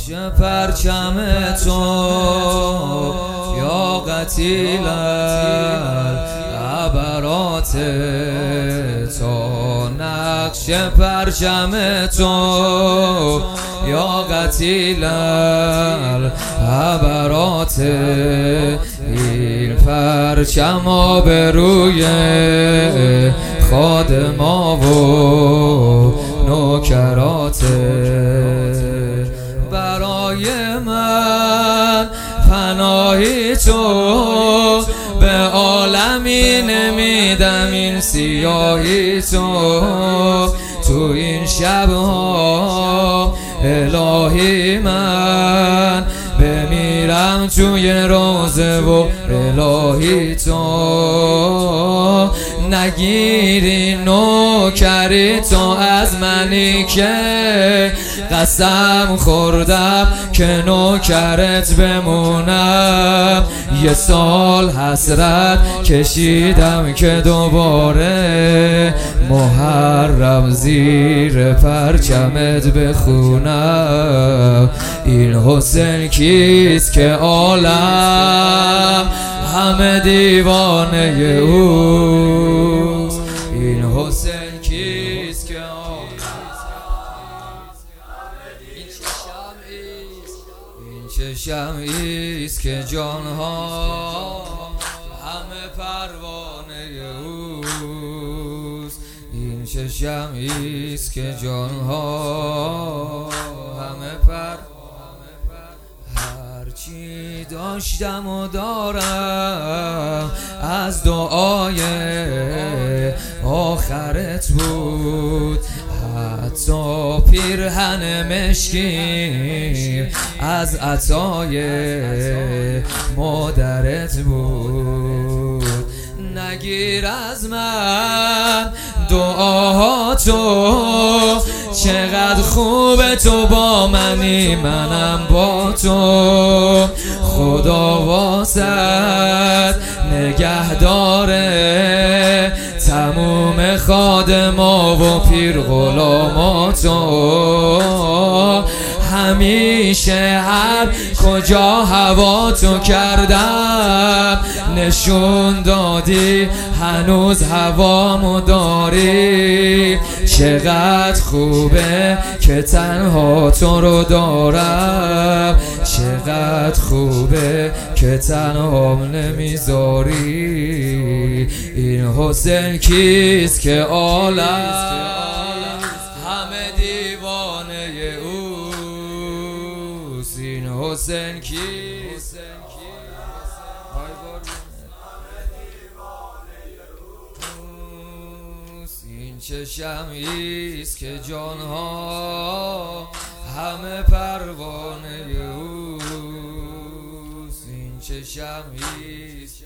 نقش پرچم تو یا قتیل عبرات تو، نقش پرچم تو یا قتیل عبرات، این پرچم آبروی خادما و نوکرات، برای من پناهی تو، به عالمی نمیدم این سیاهی تو این شبها الهی من بمیرم توی روزه و الهی تو نگیری نوکری تو از منی که قسم خوردم که نوکرت بمونم، یه سال حسرت کشیدم که دوباره محرم زیر پرچمت بخونم، این حسین کیست که عالم همه دیوانه اوست، این حسین کیست که این چه شمعیست که جانها همه پروانه اوست، این چه شمعیست که جانها همه هرچی داشتم و دارم از دعای آخرت بود، حتی پیرهن مشکی از عطای مادرت بود، نگیر از من دعاهاتو، چقدر خوبه تو با منی منم با تو، خدا واسط نگه داره تموم خادما و پیر غلاماتو، همیشه هر کجا هوا تو کردم نشون دادی هنوز هوامو داری، چقدر خوبه که تنها تو رو دارم، چقدر خوبه که تنهام نمیذاری، این حسین کیست که عالم همه دیوانه اوست، این حسین کیست این چه شمعیست که جانها همه پروانه اوست، این چه شمعیست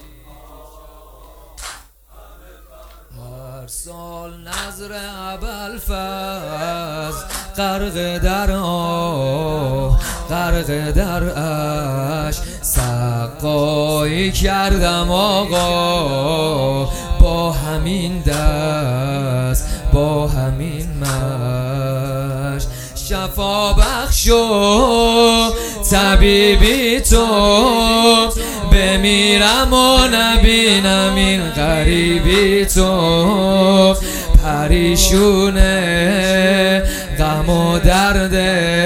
هر سال نظر ابوالفضل غرق در آه غرق در عشق، سقایی کردم آقا با همین دست با همین مشت، شفا بخش و طبیبی تو، بمیرم و نبینم این غریبی تو، پریشونه غم و درد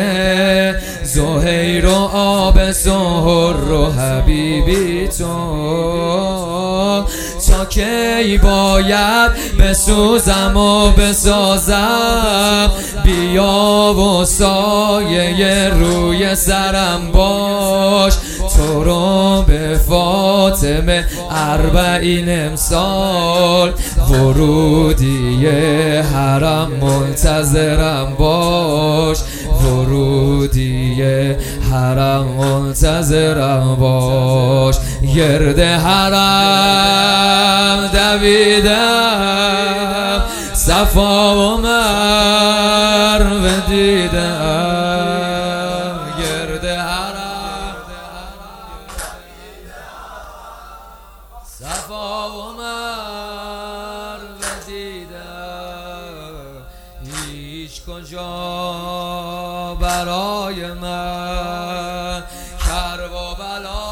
زهیر و آب سحر و حبیبی تو، تا کی باید بسوزم و بسازم، بیا و سایه روی سرم باش، تو رو به فاطمه 40 امسال ورودی حرم منتظرم باش، ورودی حرم منتظرم باش، گرد حرم دویدم صفا و مروه دیدم، گرد حرم صفا و مروه دیدم، هیچ کجا برای من کربلا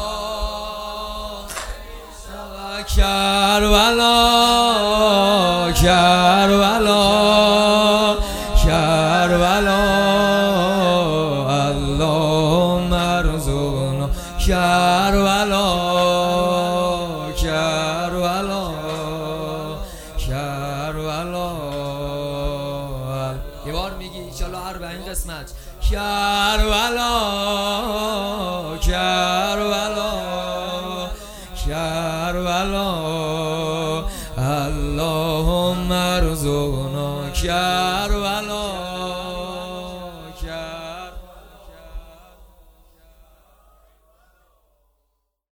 کربلا کربلا کربلا اللهم ارزقنا کربلا کربلا کربلا. یه بار میگی انشالله 40 قسمت کربلا کربلا کربلا اللهم ارزقنا کربلا